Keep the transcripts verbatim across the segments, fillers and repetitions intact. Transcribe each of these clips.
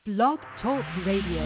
Blog Talk Radio.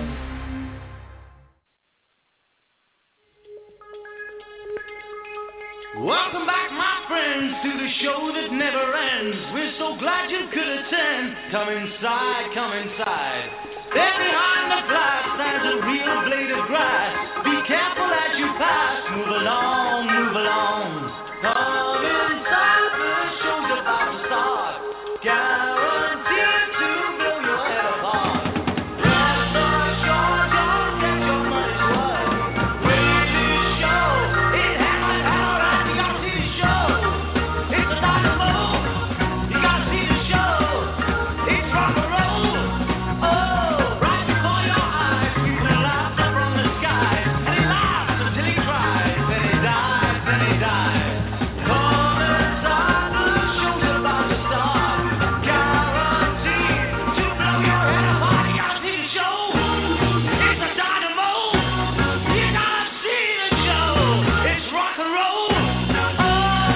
Welcome back, my friends, to the show that never ends. We're so glad you could attend. Come inside, come inside. There behind the glass stands a real blade of grass. Be careful as you pass. Move along, move along. Come inside, the show's about to start. Guaranteed to blow your head apart. Rest assured, don't get your money's worth. Greatest show, it happened all right. You gotta see the show. It's a dynamo. You gotta see the show. It's rock and roll. Oh, right before your eyes, people laughs up from the sky, and he laughs until he cries, then he dies, then he dies. Come inside, the show's about to start. Guaranteed to blow your head apart. You gotta see the show. It's a dynamo. You gotta see the show. It's rock and roll. Oh.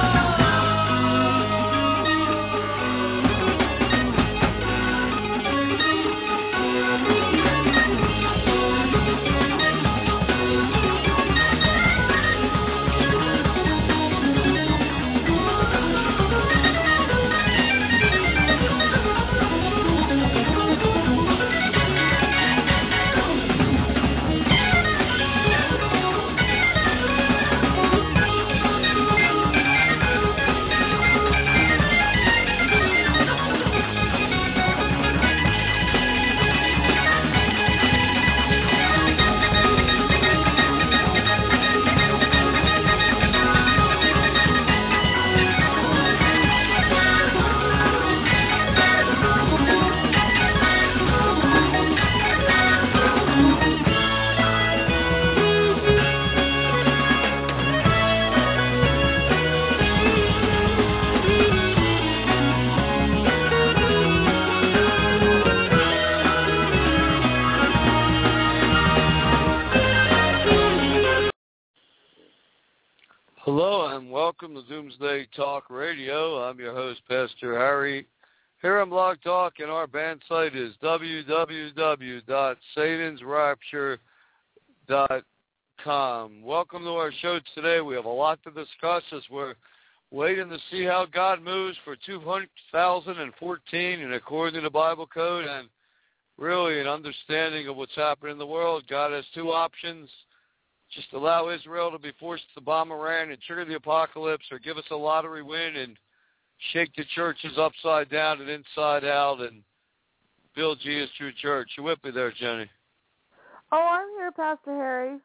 Hello and welcome to Doomsday Talk Radio. I'm your host, Pastor Harry, here on Blog Talk, and our band site is w w w dot satans rapture dot com. Welcome to our show today. We have a lot to discuss as we're waiting to see how God moves for two thousand fourteen and according to the Bible code, and really an understanding of what's happening in the world. God has two options. Just allow Israel to be forced to bomb Iran and trigger the apocalypse, or give us a lottery win and shake the churches upside down and inside out and build Jesus' true church. You with me there, Jenny? Oh, I'm here, Pastor Harry.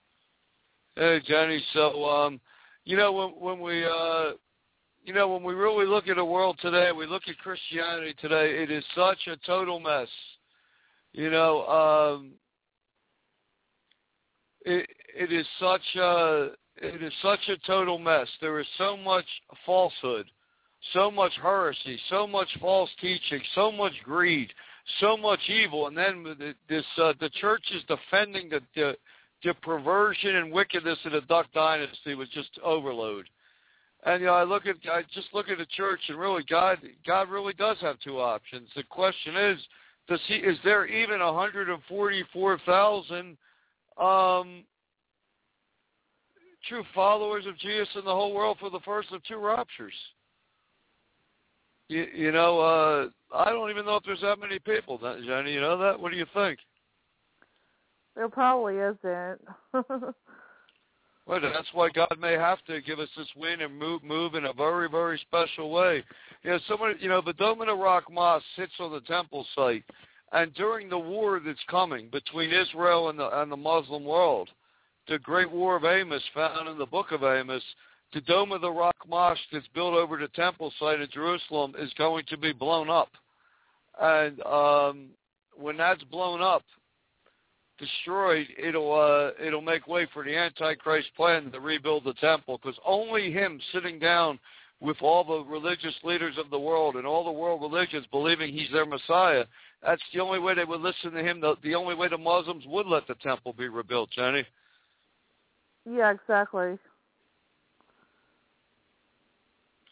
Hey, Jenny. So, um, you know, when, when we, uh, you know, when we really look at the world today, we look at Christianity today, it is such a total mess. You know, um, It, it is such a it is such a total mess. There is so much falsehood, so much heresy, so much false teaching, so much greed, so much evil, and then this uh, the church is defending the, the the perversion and wickedness of the Duck Dynasty with just overload. And you know, I look at I just look at the church, and really, God God really does have two options. The question is, does he is there even one hundred forty-four thousand Um, true followers of Jesus in the whole world for the first of two raptures? You, you know, uh, I don't even know if there's that many people, Jenny. You know that? What do you think? There probably isn't. Well, that's why God may have to give us this win and move, move in a very, very special way. You know, somebody, you know, the Dome of the Rock Mosque sits on the temple site. And during the war that's coming between Israel and the, and the Muslim world, the Great War of Amos found in the book of Amos, the Dome of the Rock Mosque that's built over the temple site in Jerusalem is going to be blown up. And um, when that's blown up, destroyed, it'll uh, it'll make way for the Antichrist plan to rebuild the temple, because only him sitting down with all the religious leaders of the world and all the world religions believing he's their Messiah, that's the only way they would listen to him, the, the only way the Muslims would let the temple be rebuilt, Jenny. Yeah, exactly.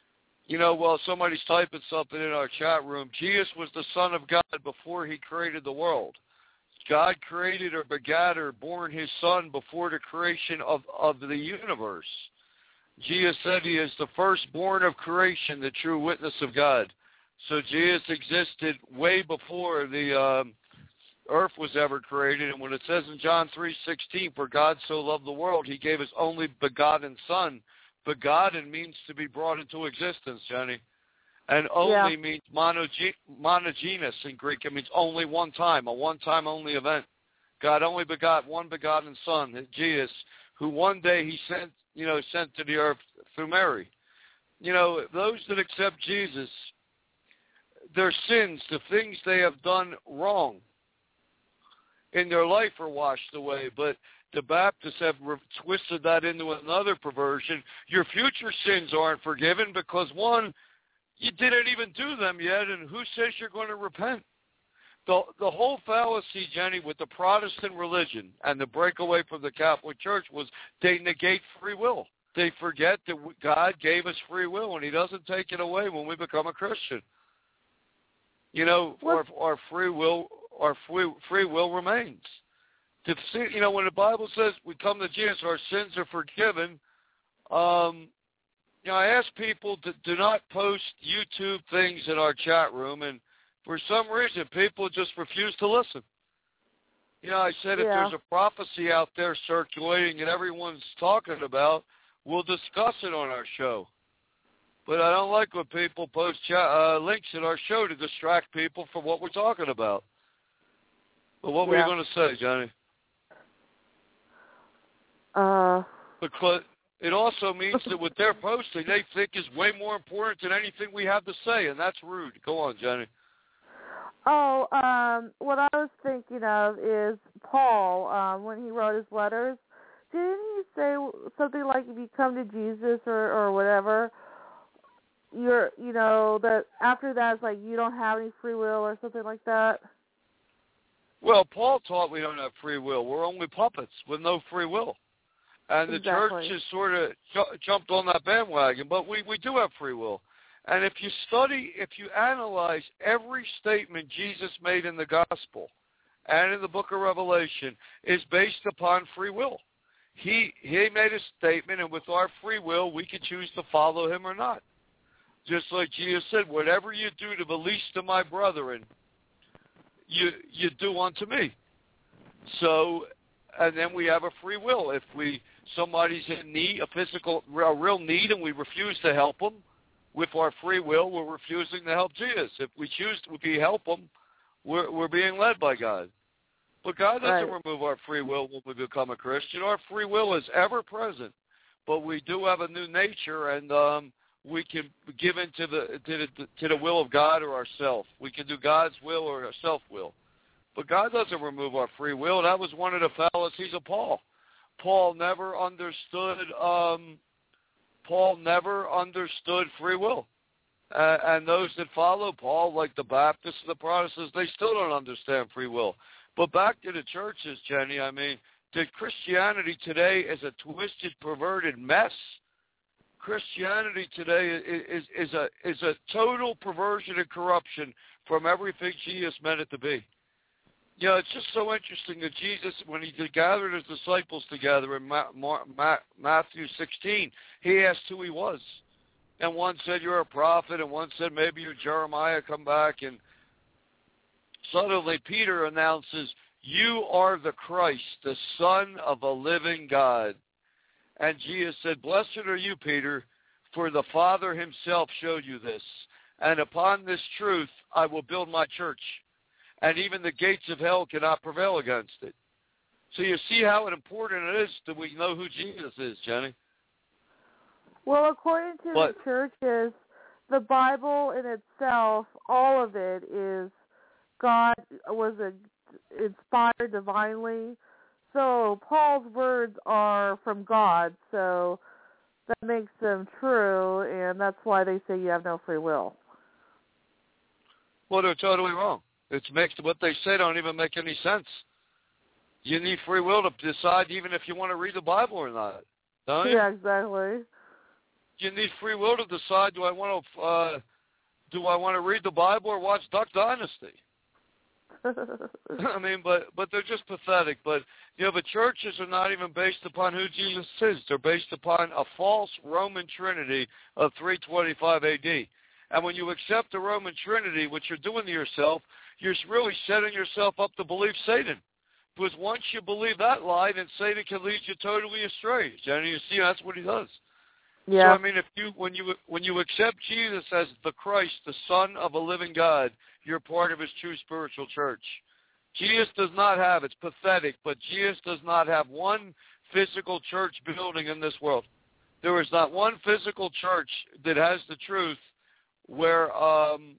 You know, while somebody's typing something in our chat room, Jesus was the Son of God before he created the world. God created or begat or born his Son before the creation of, of the universe. Jesus said he is the firstborn of creation, the true witness of God. So Jesus existed way before the um, earth was ever created. And when it says in John three sixteen, for God so loved the world, he gave his only begotten Son. Begotten means to be brought into existence, Jenny. And only yeah. means monoge- monogenes in Greek. It means only one time, a one-time only event. God only begot one begotten Son, Jesus, who one day he sent, you know, sent to the earth through Mary. You know, those that accept Jesus, their sins, the things they have done wrong in their life are washed away. But the Baptists have re- twisted that into another perversion. Your future sins aren't forgiven because, one, you didn't even do them yet, and who says you're going to repent? The, the whole fallacy, Jenny, with the Protestant religion and the breakaway from the Catholic Church was they negate free will. They forget that God gave us free will, and he doesn't take it away when we become a Christian. You know, our, our free will, our free, free will remains. To see, you know, when the Bible says we come to Jesus, our sins are forgiven. Um, you know, I ask people to do not post YouTube things in our chat room, and for some reason, people just refuse to listen. You know, I said yeah. if there's a prophecy out there circulating and everyone's talking about, we'll discuss it on our show. But I don't like when people post cha- uh, links in our show to distract people from what we're talking about. But what yeah. were you going to say, Johnny? Uh, because it also means that what they're posting, they think is way more important than anything we have to say, and that's rude. Go on, Jenny. Oh, um, what I was thinking of is Paul, um, when he wrote his letters, didn't he say something like if you come to Jesus or, or whatever, you're, you know, that after that it's like you don't have any free will or something like that? Well, Paul taught we don't have free will. We're only puppets with no free will. And the exactly. church has sort of ju- jumped on that bandwagon, but we, we do have free will. And if you study, if you analyze every statement Jesus made in the gospel and in the book of Revelation is based upon free will. He he made a statement, and with our free will, we can choose to follow him or not. Just like Jesus said, whatever you do to the least of my brethren, you you do unto me. So, and then we have a free will. If we somebody's in need, a physical, a real need, and we refuse to help them, with our free will, we're refusing to help Jesus. If we choose to we help them, we're we're being led by God. But God doesn't right. remove our free will when we become a Christian. Our free will is ever present, but we do have a new nature, and um, we can give into the to the to the will of God or ourself. We can do God's will or our self-will. But God doesn't remove our free will. That was one of the fallacies of Paul. Paul never understood. Um, Paul never understood free will. Uh, and those that follow Paul, like the Baptists and the Protestants, they still don't understand free will. But back to the churches, Jenny, I mean, that Christianity today is a twisted, perverted mess. Christianity today is, is, is, a, is a total perversion and corruption from everything Jesus meant it to be. You know, it's just so interesting that Jesus, when he gathered his disciples together in Ma- Ma- Ma- Matthew sixteen, he asked who he was. And one said, you're a prophet, and one said, maybe you're Jeremiah, come back. And suddenly Peter announces, you are the Christ, the Son of a living God. And Jesus said, blessed are you, Peter, for the Father himself showed you this. And upon this truth I will build my church. And even the gates of hell cannot prevail against it. So you see how important it is that we know who Jesus is, Jenny. Well, according to but, the churches, the Bible in itself, all of it is God was a, inspired divinely. So Paul's words are from God, so that makes them true, and that's why they say you have no free will. Well, they're totally wrong. It makes what they say don't even make any sense. You need free will to decide even if you want to read the Bible or not, don't you? Yeah, exactly. you need free will to decide, do I want to uh, do I want to read the Bible or watch Duck Dynasty? I mean, but but they're just pathetic. But you know, the churches are not even based upon who Jesus is. They're based upon a false Roman Trinity of three twenty-five A D. And when you accept the Roman Trinity, what you're doing to yourself, you're really setting yourself up to believe Satan. Because once you believe that lie, then Satan can lead you totally astray. And you see, that's what he does. Yeah. So I mean, if you when you when you accept Jesus as the Christ, the Son of a living God, you're part of his true spiritual church. Jesus does not have, it's pathetic, but Jesus does not have one physical church building in this world. There is not one physical church that has the truth where um,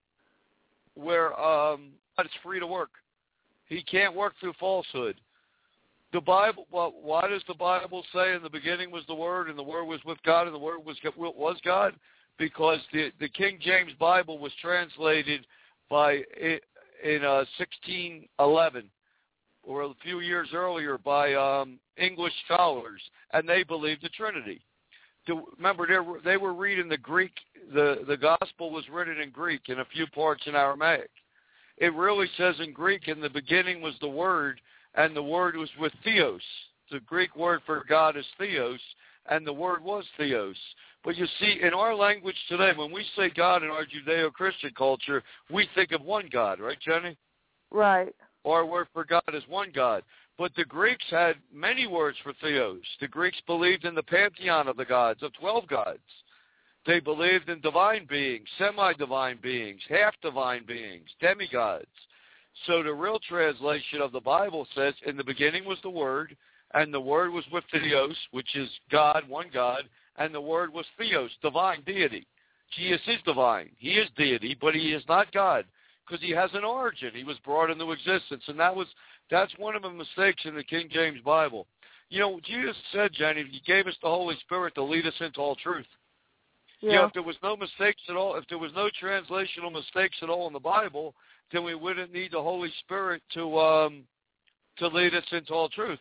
where um, it's free to work. He can't work through falsehood. The Bible, well, why does the Bible say in the beginning was the Word, and the Word was with God, and the Word was was God? Because the the King James Bible was translated by in uh, sixteen eleven, or a few years earlier, by um, English scholars, and they believed the Trinity. To, remember, they were, they were reading the Greek. The the Gospel was written in Greek and a few parts in Aramaic. It really says in Greek, in the beginning was the Word, and the Word was with Theos. The Greek word for God is Theos, and the Word was Theos. But you see, in our language today, when we say God in our Judeo-Christian culture, we think of one God, right, Jenny? Right. Our word for God is one God. But the Greeks had many words for Theos. The Greeks believed in the pantheon of the gods, of twelve gods. They believed in divine beings, semi-divine beings, half-divine beings, demigods. So the real translation of the Bible says, in the beginning was the Word, and the Word was with Theos, which is God, one God, and the Word was Theos, divine deity. Jesus is divine. He is deity, but he is not God, because he has an origin. He was brought into existence, and that was that's one of the mistakes in the King James Bible. You know, Jesus said, Jenny, he gave us the Holy Spirit to lead us into all truth. Yeah. You know, if there was no mistakes at all, if there was no translational mistakes at all in the Bible, then we wouldn't need the Holy Spirit to um, to lead us into all truth.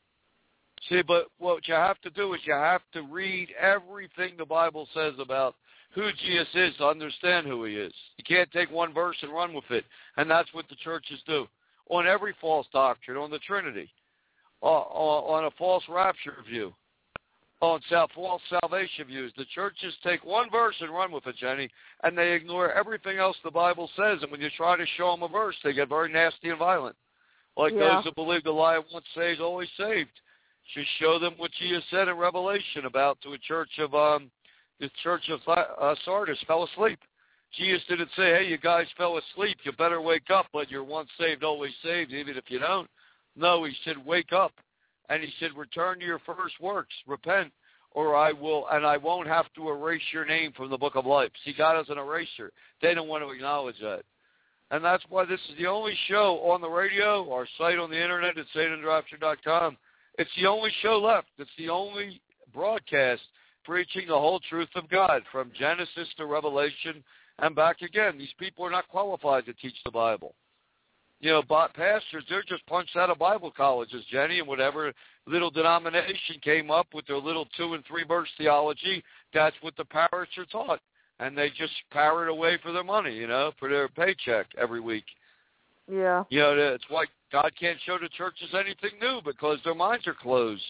See, but what you have to do is you have to read everything the Bible says about who Jesus is to understand who he is. You can't take one verse and run with it, and that's what the churches do on every false doctrine, on the Trinity, uh, on a false rapture view, on false salvation views. The churches take one verse and run with it, Jenny, and they ignore everything else the Bible says. And when you try to show them a verse, they get very nasty and violent. Like yeah. those that believe the lie of once saved, always saved. Should show them what Jesus said in Revelation about to a church of um, the church of uh, Sardis fell asleep. Jesus didn't say, "Hey, you guys fell asleep. You better wake up." But you're once saved, always saved, even if you don't. No, he said, "Wake up," and he said, "Return to your first works, repent, or I will, and I won't have to erase your name from the book of life." See, God is an eraser. They don't want to acknowledge that. And that's why this is the only show on the radio, our site on the internet at Satan Rapture dot com. It's the only show left. It's the only broadcast preaching the whole truth of God, from Genesis to Revelation and back again. These people are not qualified to teach the Bible. You know, pastors, they're just punched out of Bible colleges, Jenny, and whatever little denomination came up with their little two- and three-verse theology, that's what the parish are taught. And they just parrot away for their money, you know, for their paycheck every week. Yeah. You know, it's why God can't show the churches anything new, because their minds are closed.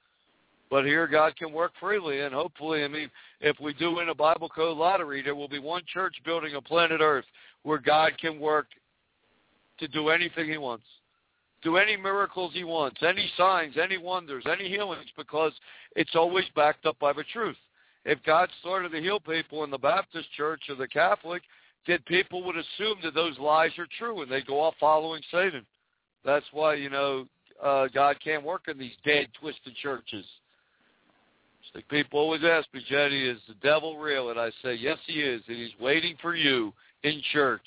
But here God can work freely, and hopefully, I mean, if we do win a Bible Code lottery, there will be one church building on planet Earth where God can work to do anything he wants, do any miracles he wants, any signs, any wonders, any healings, because it's always backed up by the truth. If God started to heal people in the Baptist church or the Catholic, then people would assume that those lies are true, and they go off following Satan. That's why, you know, uh, God can't work in these dead, twisted churches. It's like people always ask me, Jenny, is the devil real? And I say, yes, he is, and he's waiting for you in church.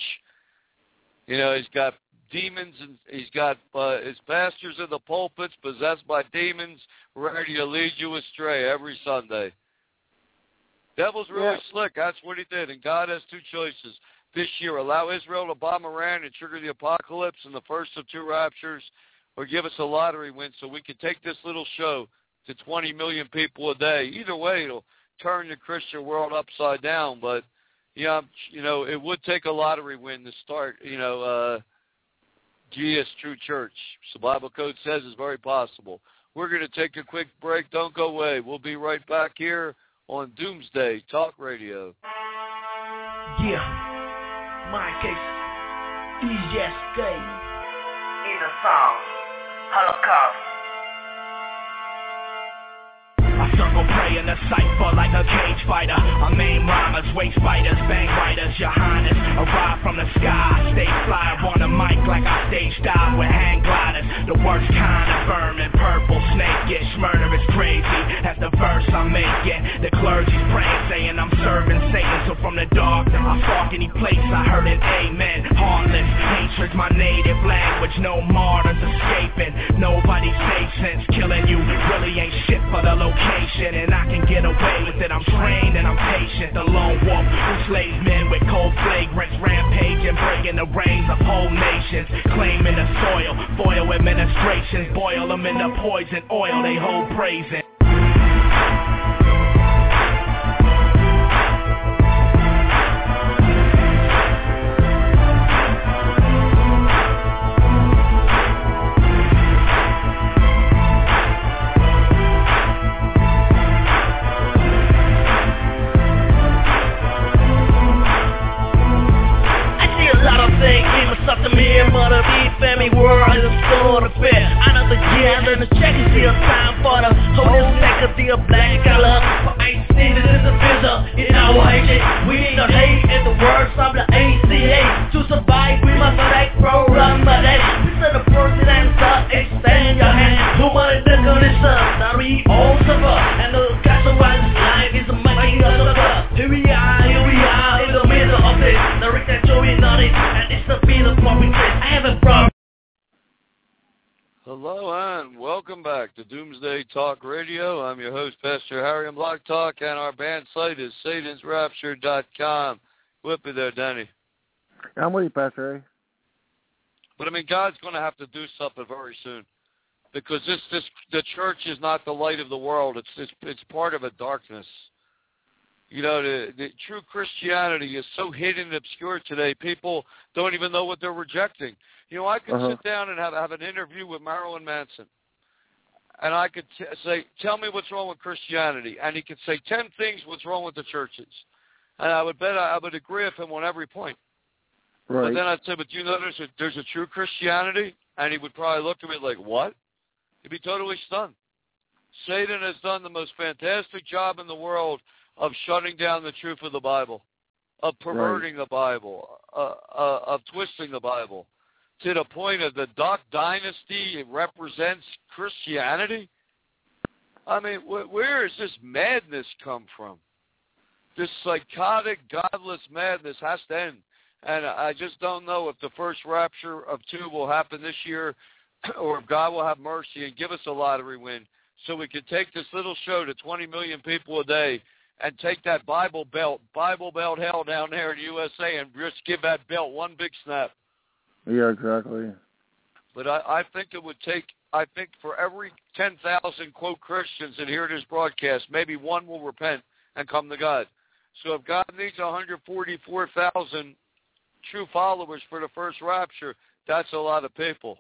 You know, he's got demons, and he's got uh, his pastors in the pulpits possessed by demons, ready to lead you astray every Sunday. Devil's really yeah. slick. That's what he did. And God has two choices this year: allow Israel to bomb Iran and trigger the apocalypse in the first of two raptures, or give us a lottery win so we can take this little show to twenty million people a day. Either way, it'll turn the Christian world upside down, but yeah, you know, it would take a lottery win to start, you know, uh, G S True Church. So Bible Code says it's very possible. We're going to take a quick break. Don't go away. We'll be right back here on Doomsday Talk Radio. Yeah, my case, E S K. In the song, Holocaust. I circle prey in the cipher like a cage fighter. I maim rhymers, waste fighters, bang writers. Your Highness, arrive from the sky. Stay fly on the mic like I stage dive with hang gliders. The worst kind of vermin, purple snake-ish. Murder is crazy, that's the verse I'm making. The clergy's praying, saying I'm serving Satan. So from the dark, I stalk any place I heard an amen. Heartless, hatred's my native language. No martyrs escaping, nobody safe since killing you really ain't shit for the location. And I can get away with it, I'm trained and I'm patient. The lone wolf who slays men with cold flagrants, rampaging, breaking the reins of whole nations, claiming the soil, foil administrations, boil them in the poison oil they hold praising. Mother be family world is a sort of fair. Out of the year, I learn to check and see a time for the whole stack of the black color. For I see this is a visitor in our hate. We need not hate in the words of the A C A. To survive, we must like pro run my day. We said the first answer, extend your hand. No money to go this up, now we all suffer. And the guys around this life is making us suffer. Here we are, here we are, in the middle of this. The Rick and Joey not it, and it's the feel of what we face. I have a problem. Hello and welcome back to Doomsday Talk Radio. I'm your host, Pastor Harry on Blog Talk, and our band site is Satans Rapture dot com. Whip it there, Danny. I'm with you, Pastor Harry. But I mean, God's going to have to do something very soon, because this, this, the church is not the light of the world. It's, it's, it's part of a darkness. You know, the, the true Christianity is so hidden and obscure today, people don't even know what they're rejecting. You know, I could uh-huh. sit down and have, have an interview with Marilyn Manson, and I could t- say, tell me what's wrong with Christianity, and he could say ten things what's wrong with the churches. And I would bet I, I would agree with him on every point. Right. But then I'd say, but do you know there's a, there's a true Christianity? And he would probably look at me like, what? He'd be totally stunned. Satan has done the most fantastic job in the world of shutting down the truth of the Bible, of perverting right. the Bible, uh, uh, of twisting the Bible, to the point of the Duck Dynasty represents Christianity? I mean, wh- where does this madness come from? This psychotic, godless madness has to end. And I just don't know if the first rapture of two will happen this year, or if God will have mercy and give us a lottery win so we can take this little show to twenty million people a day and take that Bible Belt, Bible Belt hell down there in the U S A and just give that belt one big snap. Yeah, exactly. But I, I think it would take, I think for every ten thousand, quote, Christians that hear this broadcast, maybe one will repent and come to God. So if God needs one hundred forty-four thousand true followers for the first rapture, that's a lot of people.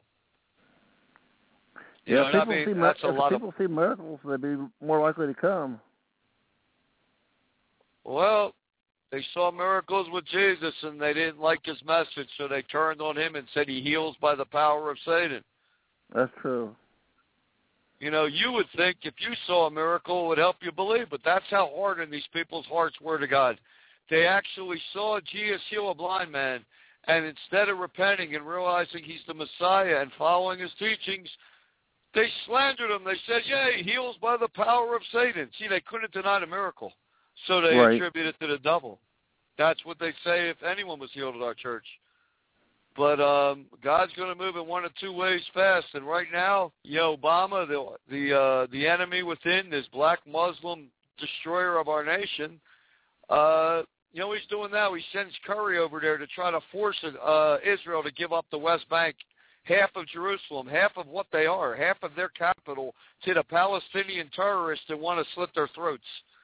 You yeah, know people what I mean? see, That's a if lot people of... see miracles, they'd be more likely to come. Well, they saw miracles with Jesus, and they didn't like his message, so they turned on him and said he heals by the power of Satan. That's true. You know, you would think if you saw a miracle, it would help you believe, but that's how hardened these people's hearts were to God. They actually saw Jesus heal a blind man, and instead of repenting and realizing he's the Messiah and following his teachings, they slandered him. They said, yeah, he heals by the power of Satan. See, they couldn't deny the miracle, so they right. attribute it to the devil. That's what they say if anyone was healed at our church. But um, God's going to move in one of two ways fast. And right now, you know, Obama, the the, uh, the enemy within, this black Muslim destroyer of our nation, uh, you know, he's doing that. He sends Curry over there to try to force uh, Israel to give up the West Bank, half of Jerusalem, half of what they are, half of their capital, to the Palestinian terrorists that want to slit their throats.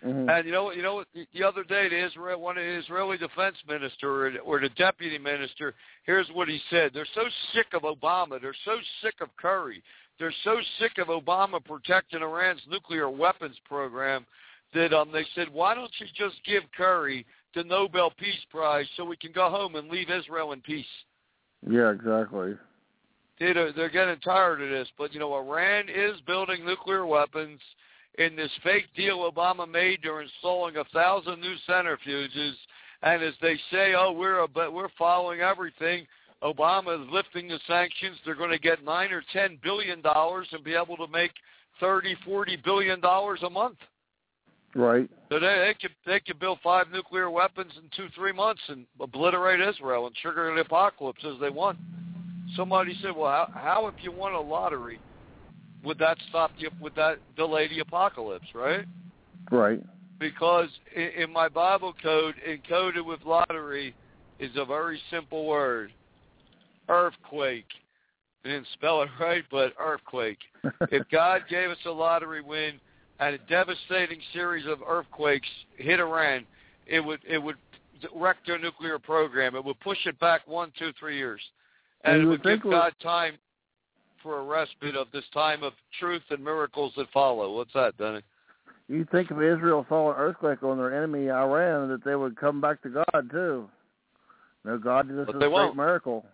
Mm-hmm. And you know what? You know what? The other day, the Israel, one of the Israeli defense minister or, or the deputy minister, here's what he said: they're so sick of Obama. They're so sick of Kerry. They're so sick of Obama protecting Iran's nuclear weapons program that um, they said, why don't you just give Kerry the Nobel Peace Prize so we can go home and leave Israel in peace? Yeah, exactly. They're, they're getting tired of this. But, you know, Iran is building nuclear weapons. In this fake deal Obama made, they're installing a thousand new centrifuges. And as they say, oh, we're a, but we're following everything. Obama is lifting the sanctions. They're going to get nine or ten billion dollars and be able to make thirty, forty billion dollars a month. Right. So they, they could they could build five nuclear weapons in two, three months and obliterate Israel and trigger the apocalypse as they want. Somebody said, well, how, how if you won a lottery, would that stop you? Would that delay the apocalypse, right? Right. Because in, in my Bible code, encoded with lottery is a very simple word: earthquake. I didn't spell it right, but earthquake. If God gave us a lottery win and a devastating series of earthquakes hit Iran, it would it would wreck their nuclear program. It would push it back one, two, three years, and, and it would give God time for a respite of this time of truth and miracles that follow. What's that, Denny? You'd think if Israel saw an earthquake on their enemy Iran, that they would come back to God too. No, God did this as a great miracle.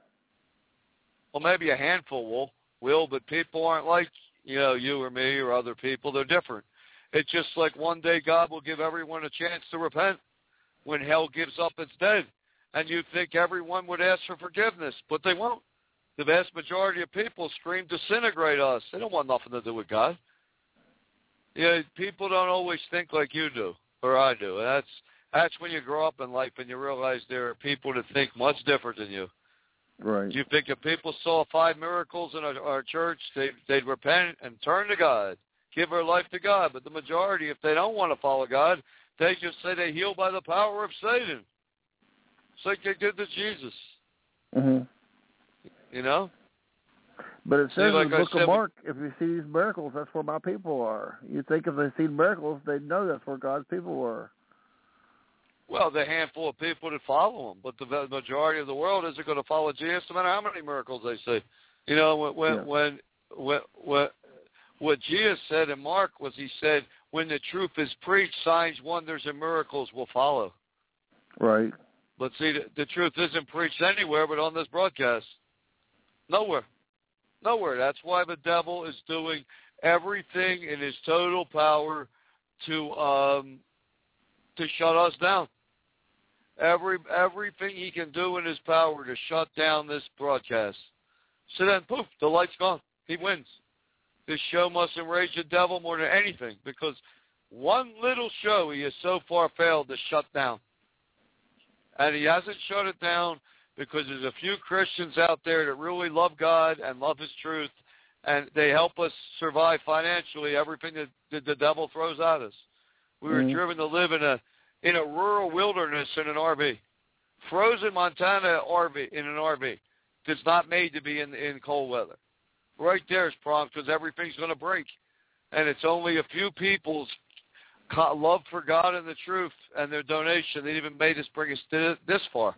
Well, maybe a handful will, will, but people aren't like, you know, you or me or other people. They're different. It's just like one day God will give everyone a chance to repent when hell gives up its dead. And you'd think everyone would ask for forgiveness, but they won't. The vast majority of people scream, disintegrate us. They don't want nothing to do with God. You know, people don't always think like you do or I do. And that's, that's when you grow up in life and you realize there are people that think much different than you. Right. You think if people saw five miracles in our, our church, they, they'd repent and turn to God, give their life to God. But the majority, if they don't want to follow God, they just say they heal by the power of Satan. It's like they did to Jesus. Mm-hmm. You know? But it says see, like in the book said, of Mark, if you see these miracles, that's where my people are. You'd think if they see miracles, they'd know that's where God's people were. Well, the handful of people that follow him, but the majority of the world isn't going to follow Jesus, no matter how many miracles they see. You know, when when yeah. when, when, when what Jesus said in Mark was, he said, when the truth is preached, signs, wonders, and miracles will follow. Right. But see, the, the truth isn't preached anywhere but on this broadcast. Nowhere. Nowhere. That's why the devil is doing everything in his total power to um, to shut us down. Every everything he can do in his power to shut down this broadcast. So then, poof, the light's gone. He wins. This show must enrage the devil more than anything, because one little show he has so far failed to shut down. And he hasn't shut it down because there's a few Christians out there that really love God and love his truth, and they help us survive financially everything that, that the devil throws at us. We were mm-hmm. driven to live in a in a rural wilderness in an R V. Frozen Montana R V in an R V that's not made to be in, in cold weather. Right there is problem, because everything's going to break. And it's only a few people's love for God and the truth and their donation that even made us bring us to this far.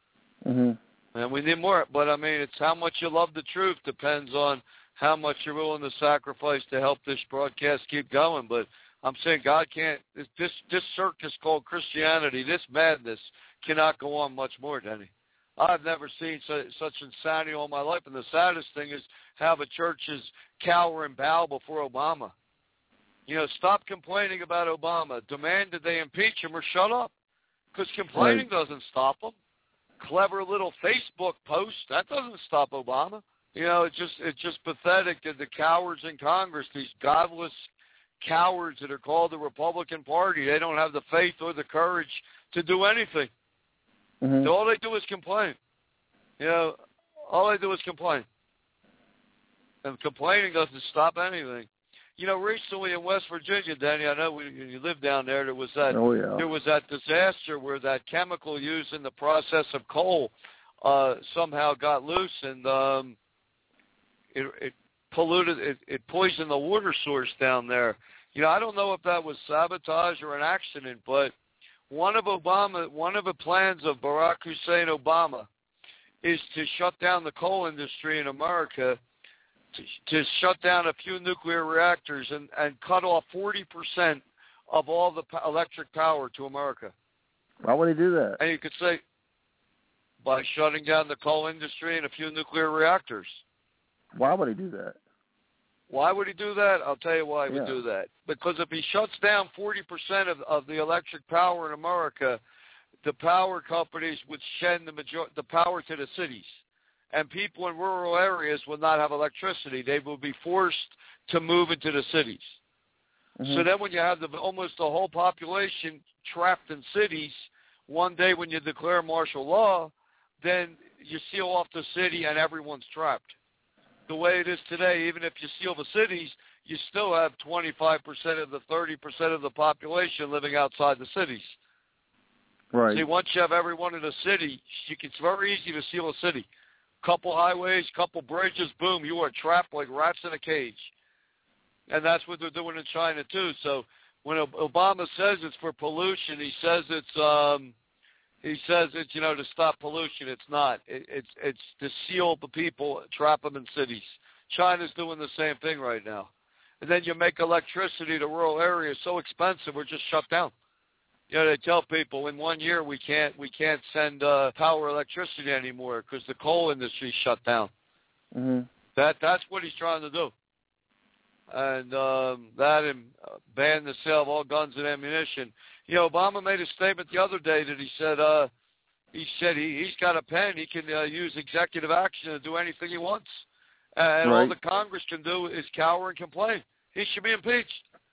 Mm-hmm. And we need more. But, I mean, it's how much you love the truth depends on how much you're willing to sacrifice to help this broadcast keep going. But I'm saying God can't, this, this, this circus called Christianity, this madness cannot go on much more, Denny. I've never seen so, such insanity all my life. And the saddest thing is how the churches cower and bow before Obama. You know, stop complaining about Obama. Demand that they impeach him or shut up. Because complaining right. doesn't stop them. Clever little Facebook post, that doesn't stop Obama. You know, it's just it's just pathetic that the cowards in Congress, these godless cowards that are called the Republican Party, they don't have the faith or the courage to do anything. Mm-hmm. So all they do is complain. You know, all they do is complain. And complaining doesn't stop anything. You know, recently in West Virginia, Danny, I know when you live down there, there was that oh, yeah. there was that disaster where that chemical used in the process of coal uh, somehow got loose, and um, it, it polluted, it, it poisoned the water source down there. You know, I don't know if that was sabotage or an accident, but one of Obama, one of the plans of Barack Hussein Obama is to shut down the coal industry in America, to, to shut down a few nuclear reactors and, and cut off forty percent of all the po- electric power to America. Why would he do that? And you could say, by shutting down the coal industry and a few nuclear reactors. Why would he do that? Why would he do that? I'll tell you why he yeah. would do that. Because if he shuts down forty percent of, of the electric power in America, the power companies would send the major- the power to the cities. And people in rural areas will not have electricity. They will be forced to move into the cities. Mm-hmm. So then when you have the, almost the whole population trapped in cities, one day when you declare martial law, then you seal off the city and everyone's trapped. The way it is today, even if you seal the cities, you still have twenty-five percent of the thirty percent of the population living outside the cities. Right. See, once you have everyone in a city, you can, it's very easy to seal a city. Couple highways, couple bridges, boom, you are trapped like rats in a cage. And that's what they're doing in China, too. So when Obama says it's for pollution, he says it's um, he says it's, you know, to stop pollution. It's not. It, it's it's to seal the people, trap them in cities. China's doing the same thing right now. And then you make electricity to rural areas so expensive, we're just shut down. You know, they tell people in one year we can't we can't send uh, power electricity anymore because the coal industry's shut down. Mm-hmm. That that's what he's trying to do. And um, that and uh, ban the sale of all guns and ammunition. You know, Obama made a statement the other day that he said uh, he said he, he's got a pen. He can uh, use executive action to do anything he wants. And right. all the Congress can do is cower and complain. He should be impeached.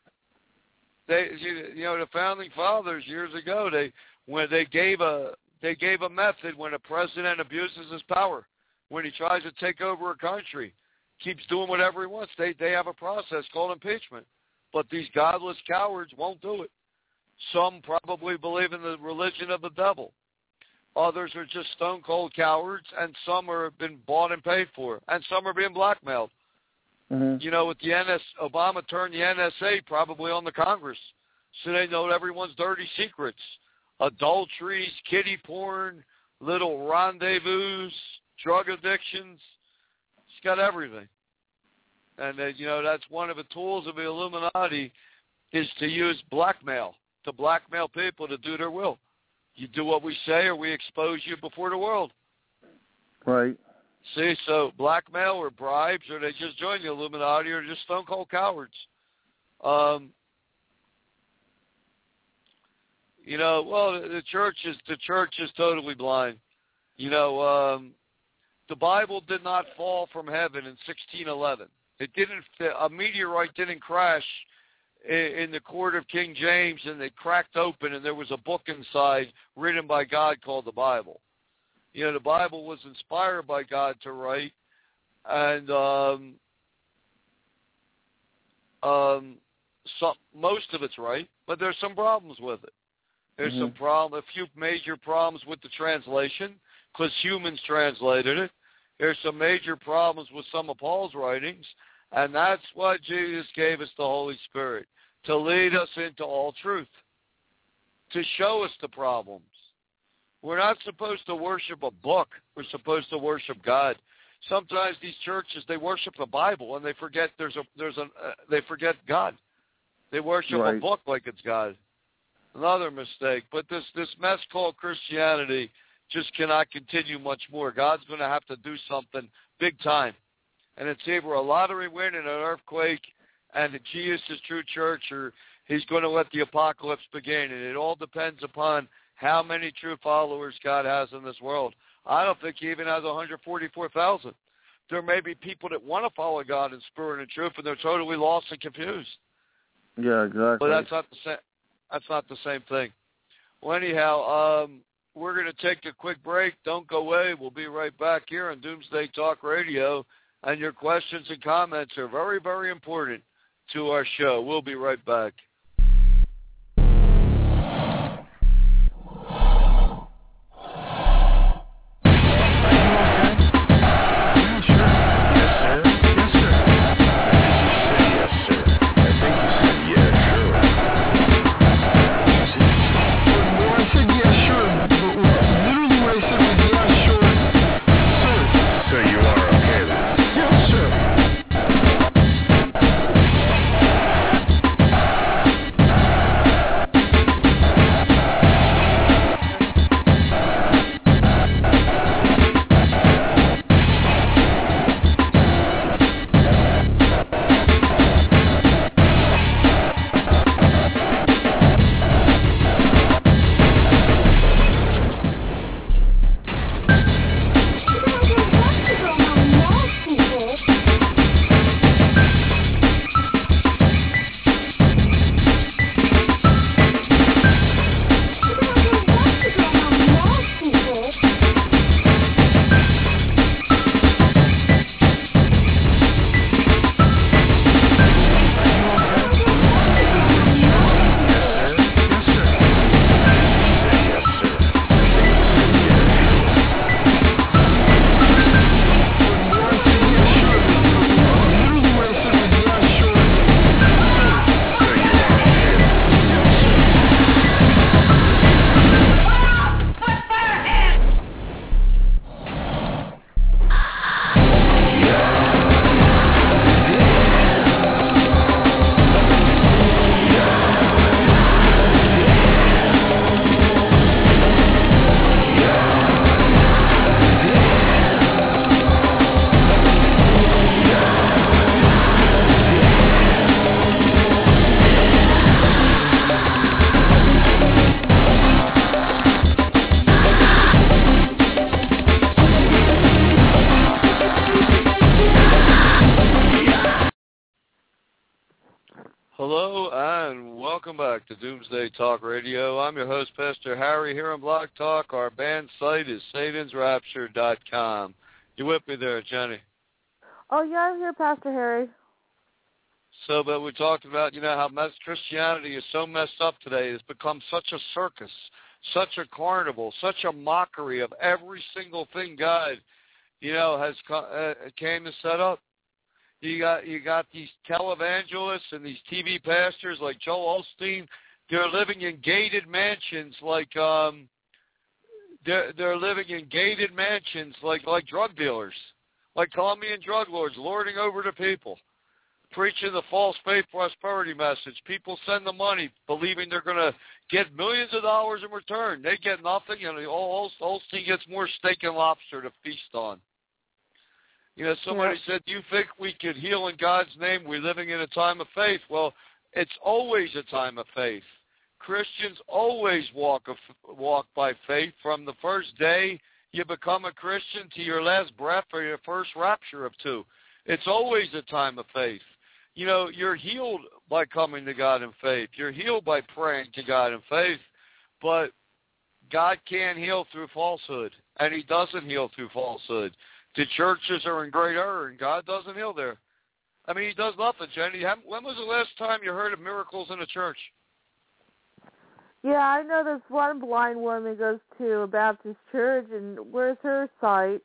They, you know, the founding fathers years ago, they when they gave a they gave a method when a president abuses his power, when he tries to take over a country, keeps doing whatever he wants. They they have a process called impeachment. But these godless cowards won't do it. Some probably believe in the religion of the devil. Others are just stone cold cowards, and some are been bought and paid for, and some are being blackmailed. Mm-hmm. You know, with the N S, Obama turned the N S A probably on the Congress, so they know everyone's dirty secrets, adulteries, kiddie porn, little rendezvous, drug addictions. It's got everything. And, uh, you know, that's one of the tools of the Illuminati is to use blackmail, to blackmail people to do their will. You do what we say or we expose you before the world. Right. See, so blackmail or bribes, or they just join the Illuminati, or just stone cold cowards. Um, you know, well, the church is the church is totally blind. You know, um, the Bible did not fall from heaven in sixteen eleven. It didn't. A meteorite didn't crash in, in the court of King James, and they cracked open, and there was a book inside written by God called the Bible. You know, the Bible was inspired by God to write, and um, um, some, most of it's right, but there's some problems with it. There's mm-hmm. some problem, a few major problems with the translation, because humans translated it. There's some major problems with some of Paul's writings, and that's why Jesus gave us the Holy Spirit, to lead us into all truth, to show us the problems. We're not supposed to worship a book. We're supposed to worship God. Sometimes these churches, they worship the Bible and they forget there's a there's a uh, they forget God. They worship right. a book like it's God. Another mistake. But this this mess called Christianity just cannot continue much more. God's going to have to do something big time, and it's either a lottery win and an earthquake, and the Jesus is true church, or He's going to let the apocalypse begin. And it all depends upon how many true followers God has in this world. I don't think He even has one hundred forty-four thousand. There may be people that want to follow God in spirit and truth, and they're totally lost and confused. Yeah, exactly. But that's not the same. That's not the same thing. Well, anyhow, um, we're going to take a quick break. Don't go away. We'll be right back here on Doomsday Talk Radio, and your questions and comments are very, very important to our show. We'll be right back. Yes. Hello and welcome back to Doomsday Talk Radio. I'm your host, Pastor Harry, here on Blog Talk. Our band site is Satans Rapture dot com. You with me there, Jenny? Oh, yeah, I'm here, Pastor Harry. So, but we talked about, you know, how mess, Christianity is so messed up today. It's become such a circus, such a carnival, such a mockery of every single thing God, you know, has uh, came to set up. You got you got these televangelists and these T V pastors like Joel Osteen. They're living in gated mansions like um, they're they're living in gated mansions like like drug dealers, like Colombian drug lords, lording over the people, preaching the false faith prosperity message. People send the money, believing they're going to get millions of dollars in return. They get nothing, and Osteen gets more steak and lobster to feast on. You know, somebody yeah. said, do you think we could heal in God's name? We're living in a time of faith. Well, it's always a time of faith. Christians always walk a, walk by faith from the first day you become a Christian to your last breath or your first rapture of two. It's always a time of faith. You know, you're healed by coming to God in faith. You're healed by praying to God in faith. But God can't heal through falsehood, and he doesn't heal through falsehood. The churches are in great error, and God doesn't heal there. I mean, he does nothing, Jenny. When was the last time you heard of miracles in a church? Yeah, I know this one blind woman goes to a Baptist church, and where's her site?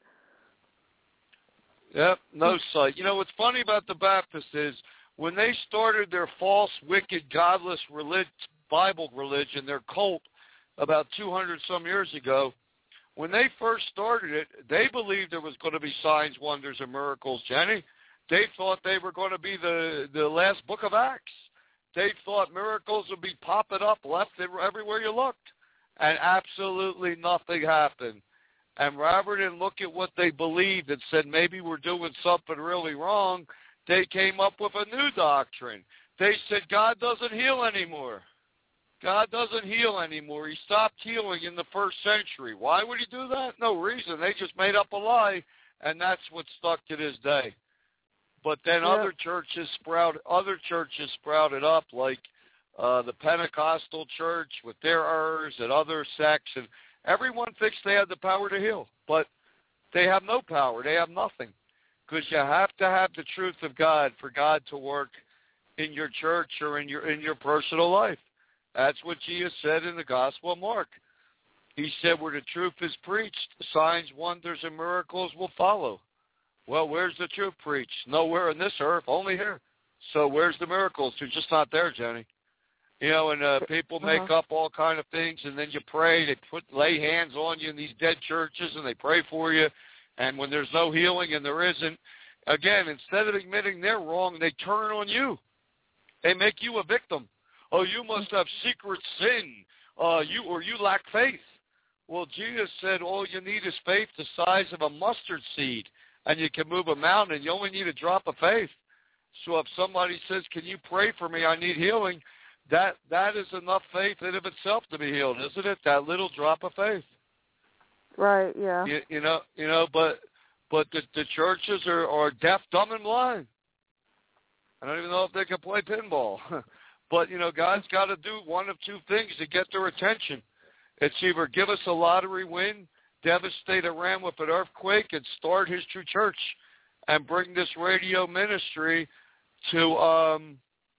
Yep, no site. You know, what's funny about the Baptists is when they started their false, wicked, godless relig- Bible religion, their cult, about two hundred some years ago, when they first started it, they believed there was going to be signs, wonders, and miracles, Jenny. They thought they were going to be the, the last book of Acts. They thought miracles would be popping up left and everywhere you looked. And absolutely nothing happened. And rather than look at what they believed and said maybe we're doing something really wrong, they came up with a new doctrine. They said God doesn't heal anymore. God doesn't heal anymore. He stopped healing in the first century. Why would he do that? No reason. They just made up a lie, and that's what stuck to this day. But then yeah. other churches sprout, other churches sprouted up, like uh, the Pentecostal church with their errors and other sects, and everyone thinks they have the power to heal, but they have no power. They have nothing, because you have to have the truth of God for God to work in your church or in your in your personal life. That's what Jesus said in the Gospel of Mark. He said, where the truth is preached, signs, wonders, and miracles will follow. Well, where's the truth preached? Nowhere on this earth, only here. So where's the miracles? They're just not there, Jenny. You know, and uh, people make uh-huh. up all kind of things, and then you pray. They put lay hands on you in these dead churches, and they pray for you. And when there's no healing and there isn't, again, instead of admitting they're wrong, they turn on you. They make you a victim. Oh, you must have secret sin, uh, you or you lack faith. Well, Jesus said all you need is faith the size of a mustard seed, and you can move a mountain. You only need a drop of faith. So if somebody says, can you pray for me, I need healing, that that is enough faith in of itself to be healed, isn't it? That little drop of faith. Right, yeah. You, you know, you know, but but the, the churches are, are deaf, dumb, and blind. I don't even know if they can play pinball. But, you know, God's got to do one of two things to get their attention. It's either give us a lottery win, devastate Iran with an earthquake, and start his true church and bring this radio ministry to um,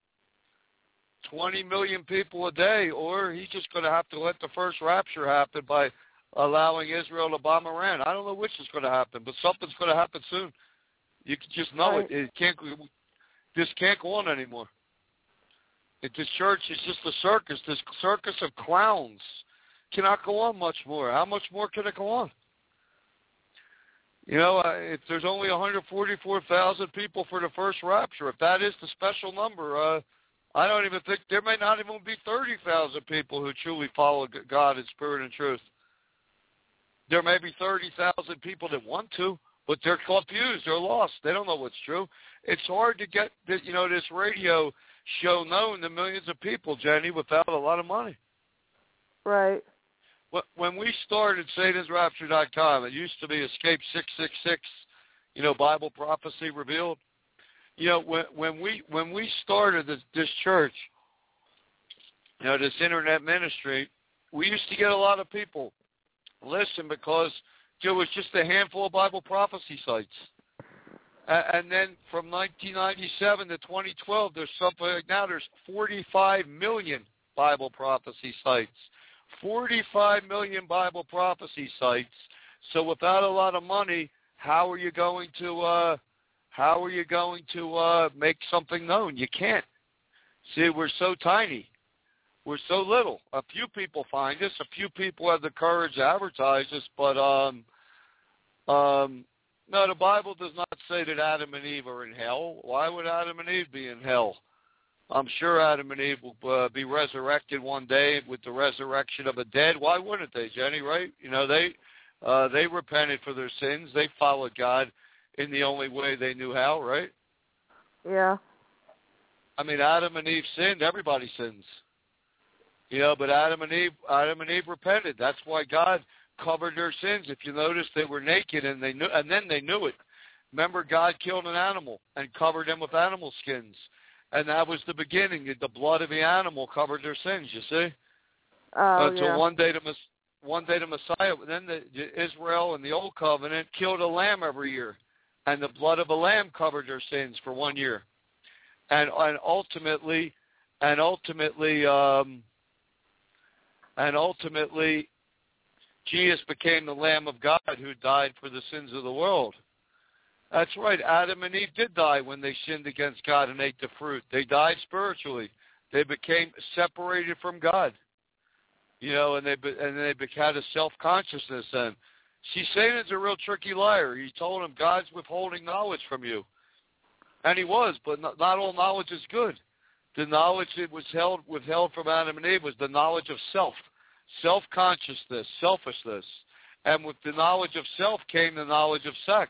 twenty million people a day, or he's just going to have to let the first rapture happen by allowing Israel to bomb Iran. I don't know which is going to happen, but something's going to happen soon. You can just know right. it. It can't. This can't go on anymore. It, this church is just a circus. This circus of clowns cannot go on much more. How much more can it go on? You know, uh, if there's only one hundred forty-four thousand people for the first rapture, if that is the special number, uh, I don't even think there may not even be thirty thousand people who truly follow God in spirit and truth. There may be thirty thousand people that want to, but they're confused. They're lost. They don't know what's true. It's hard to get, you know, this radio show known to millions of people, Jenny, without a lot of money. Right. When we started Satans Rapture dot com, it used to be Escape six six six, you know, Bible Prophecy Revealed. You know, when when we when we started this, this church, you know, this internet ministry, we used to get a lot of people listen because there was just a handful of Bible prophecy sites. And then from nineteen ninety-seven to twenty twelve, there's something like now there's forty-five million Bible prophecy sites. forty-five million Bible prophecy sites. So without a lot of money, how are you going to uh, how are you going to uh, make something known? You can't. See, we're so tiny. We're so little. A few people find us. A few people have the courage to advertise us, but um, um. No, the Bible does not say that Adam and Eve are in hell. Why would Adam and Eve be in hell? I'm sure Adam and Eve will uh, be resurrected one day with the resurrection of the dead. Why wouldn't they, Jenny, right? You know, they uh, they repented for their sins. They followed God in the only way they knew how, right? Yeah. I mean, Adam and Eve sinned. Everybody sins. You know, but Adam and Eve, Adam and Eve repented. That's why God covered their sins. If you notice, they were naked, and they knew, and then they knew it. Remember, God killed an animal and covered them with animal skins, and that was the beginning. The blood of the animal covered their sins. You see, oh, until yeah. one day the one day the Messiah, then the, Israel in the Old Covenant killed a lamb every year, and the blood of a lamb covered their sins for one year, and and ultimately, and ultimately, um, and ultimately. Jesus became the Lamb of God who died for the sins of the world. That's right. Adam and Eve did die when they sinned against God and ate the fruit. They died spiritually. They became separated from God. You know, and they and they had a self-consciousness then. See, Satan's a real tricky liar. He told him God's withholding knowledge from you. And he was, but not, not all knowledge is good. The knowledge that was held, withheld from Adam and Eve was the knowledge of self. Self-consciousness, selfishness. And with the knowledge of self came the knowledge of sex.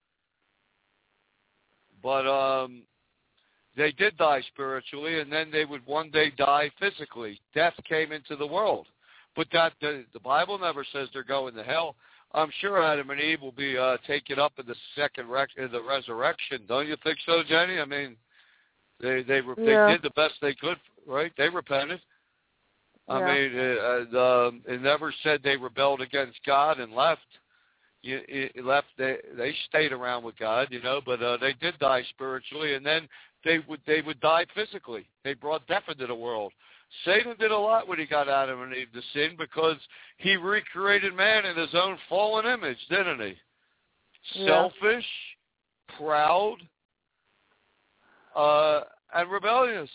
But um, they did die spiritually, and then they would one day die physically. Death came into the world. But that the, the Bible never says they're going to hell. I'm sure Adam and Eve will be uh, taken up in the second rec- in the resurrection. Don't you think so, Jenny? I mean, they they, yeah. they did the best they could, right? They repented. I yeah. mean, it, uh, it never said they rebelled against God and left. You, it left. They they stayed around with God, you know, but uh, they did die spiritually, and then they would they would die physically. They brought death into the world. Satan did a lot when he got Adam and Eve to sin because he recreated man in his own fallen image, didn't he? Yeah. Selfish, proud, uh, and rebellious.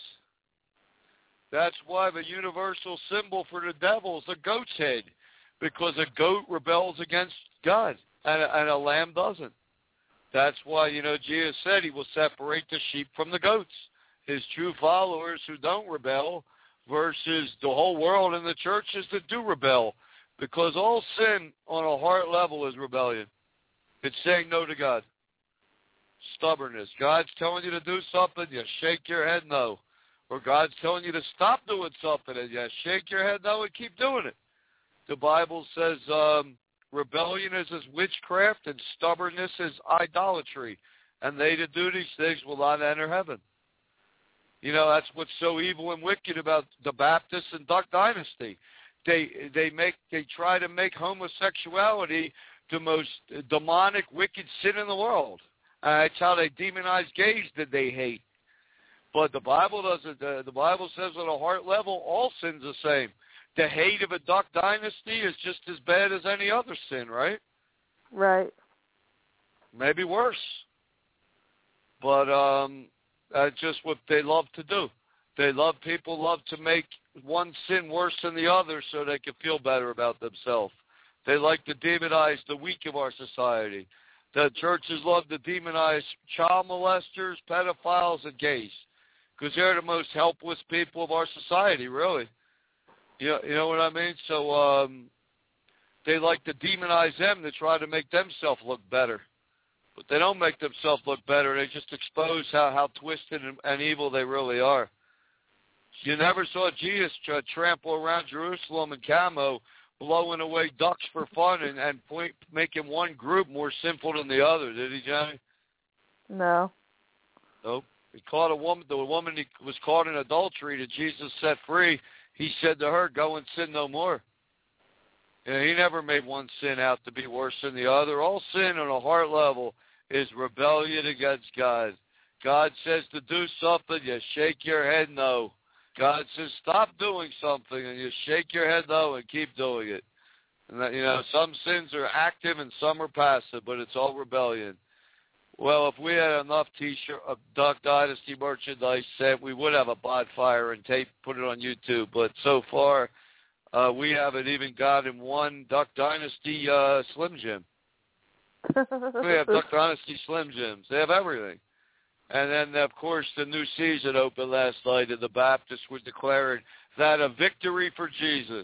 That's why the universal symbol for the devil is a goat's head, because a goat rebels against God, and a, and a lamb doesn't. That's why, you know, Jesus said he will separate the sheep from the goats, his true followers who don't rebel versus the whole world and the churches that do rebel, because all sin on a heart level is rebellion. It's saying no to God. Stubbornness. God's telling you to do something, you shake your head no. Or God's telling you to stop doing something, and you shake your head no and keep doing it. The Bible says um, rebellion is as witchcraft and stubbornness is idolatry, and they that do these things will not enter heaven. You know, that's what's so evil and wicked about the Baptists and Duck Dynasty. They they make they try to make homosexuality the most demonic, wicked sin in the world. Uh, that's how they demonize gays that they hate. But the Bible doesn't. Uh, the Bible says on a heart level, all sin's the same. The hate of a Duck Dynasty is just as bad as any other sin, right? Right. Maybe worse. But um, that's just what they love to do. They love people love to make one sin worse than the other so they can feel better about themselves. They like to demonize the weak of our society. The churches love to demonize child molesters, pedophiles, and gays, because they're the most helpless people of our society, really. You know, you know what I mean? So um, they like to demonize them to try to make themselves look better. But they don't make themselves look better. They just expose how, how twisted and, and evil they really are. You never saw Jesus tra- trample around Jerusalem in camo, blowing away ducks for fun and, and point, making one group more sinful than the other, did he, Johnny? No. Nope. He caught a woman. The woman he was caught in adultery that Jesus set free. He said to her, "Go and sin no more." You know, he never made one sin out to be worse than the other. All sin on a heart level is rebellion against God. God says to do something, you shake your head no. God says stop doing something, and you shake your head no and keep doing it. And that, you know, some sins are active and some are passive, but it's all rebellion. Well, if we had enough T-shirt, uh, Duck Dynasty merchandise sent, we would have a bonfire and tape, put it on YouTube. But so far, uh, we haven't even gotten one Duck Dynasty uh, Slim Jim. We have Duck Dynasty Slim Jims. They have everything. And then, of course, the new season opened last night, and the Baptists were declaring that a victory for Jesus.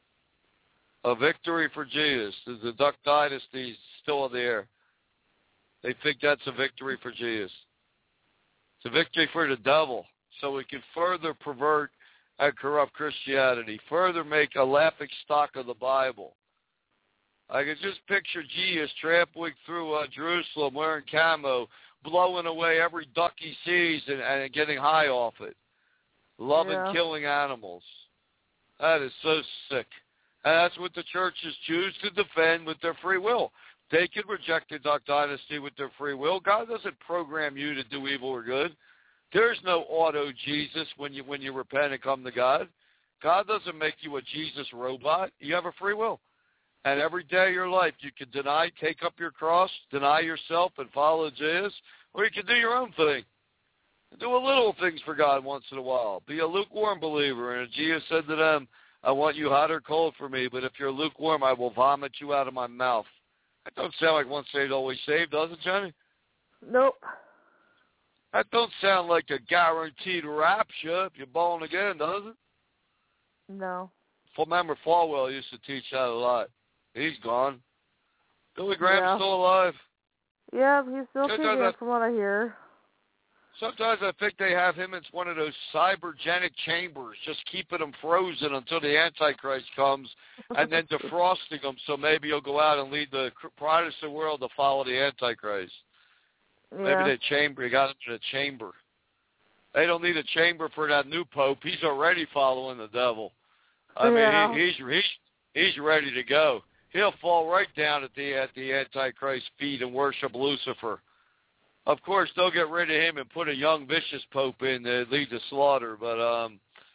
A victory for Jesus. The Duck Dynasty is still in the air. They think that's a victory for Jesus. It's a victory for the devil, so we can further pervert and corrupt Christianity, further make a laughing stock of the Bible. I can just picture Jesus trampling through uh, Jerusalem wearing camo, blowing away every duck he sees and, and getting high off it, loving yeah. killing animals. That is so sick. And that's what the churches choose to defend with their free will. They can reject the Duck Dynasty with their free will. God doesn't program you to do evil or good. There's no auto Jesus when you when you repent and come to God. God doesn't make you a Jesus robot. You have a free will. And every day of your life, you can deny, take up your cross, deny yourself, and follow Jesus, or you can do your own thing. Do a little things for God once in a while. Be a lukewarm believer. And Jesus said to them, I want you hot or cold for me, but if you're lukewarm, I will vomit you out of my mouth. That don't sound like once saved, always saved, does it, Johnny? Nope. That don't sound like a guaranteed rapture if you're born again, does it? No. Remember, Falwell used to teach that a lot. He's gone. Billy Graham's yeah. still alive. Yeah, he's still Sometimes kicking I, it from what I hear. Sometimes I think they have him in one of those cybergenic chambers, just keeping him frozen until the Antichrist comes, and then defrosting him so maybe he'll go out and lead the Protestant world to follow the Antichrist. Yeah. Maybe that chamber, he got him to the chamber. They don't need a chamber for that new pope. He's already following the devil. I yeah. mean, he, he's he's he's ready to go. He'll fall right down at the at the Antichrist's feet and worship Lucifer. Of course, they'll get rid of him and put a young, vicious pope in to lead the slaughter. But um,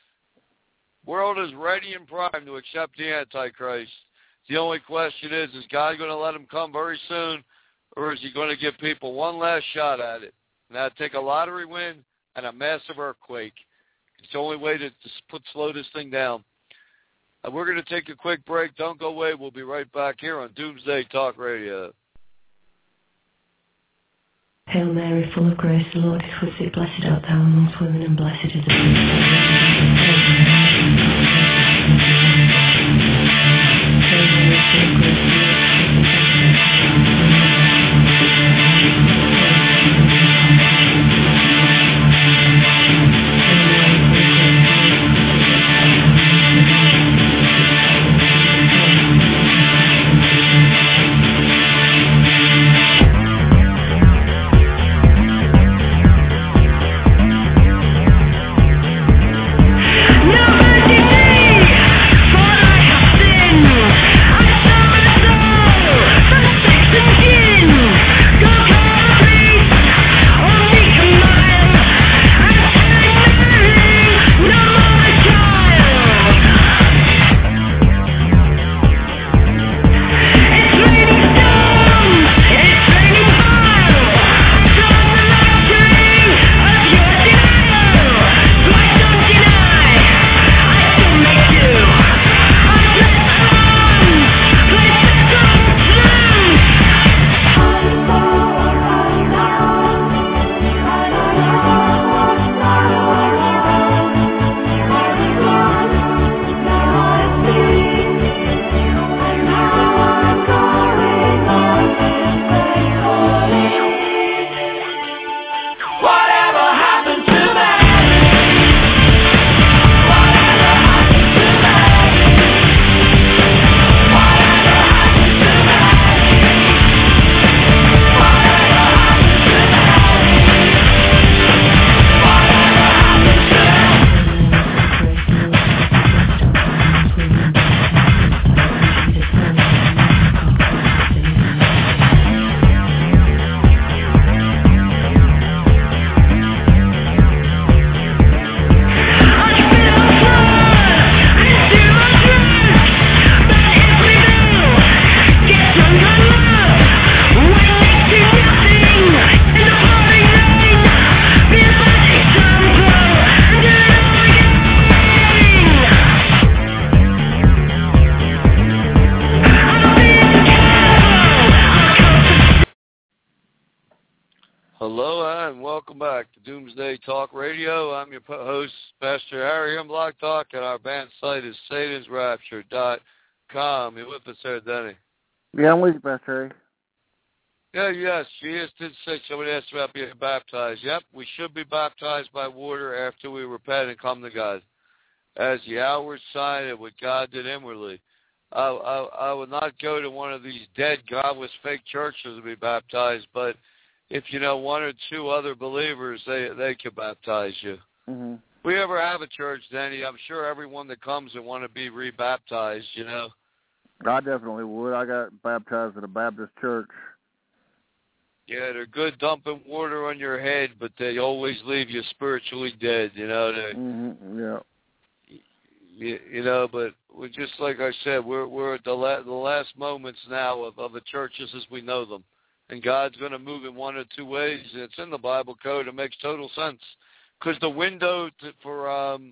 world is ready and primed to accept the Antichrist. The only question is, is God going to let him come very soon, or is he going to give people one last shot at it? And that'd take a lottery win and a massive earthquake. It's the only way to, to put slow this thing down. Uh, we're going to take a quick break. Don't go away. We'll be right back here on Doomsday Talk Radio. Hail Mary, full of grace, the Lord is with thee. Blessed art thou amongst women, and blessed is the fruit of thy womb. Hail Mary, full of grace, the Lord is with No mercy me, for I have sinned. I saw myself. welcome back to Doomsday Talk Radio. I'm your host, Pastor Harry M. Block Talk, and our band site is Satans Rapture dot com. You with us there, Denny? Yeah, I'm with you, Pastor Yeah, Harry. yes, Jesus did say, somebody asked about being baptized. Yep, we should be baptized by water after we repent and come to God, as the outward sign of what God did inwardly. I, I, I would not go to one of these dead, godless, fake churches to be baptized, but if you know one or two other believers, they they can baptize you. Mm-hmm. If we ever have a church, Danny, I'm sure everyone that comes would want to be rebaptized, you know. I definitely would. I got baptized at a Baptist church. Yeah, they're good dumping water on your head, but they always leave you spiritually dead, you know. Mm-hmm. Yeah. You, you know, but we're just like I said, we're we're at the, la- the last moments now of, of the churches as we know them. And God's going to move in one or two ways. It's in the Bible code. It makes total sense. Because the window to, for um,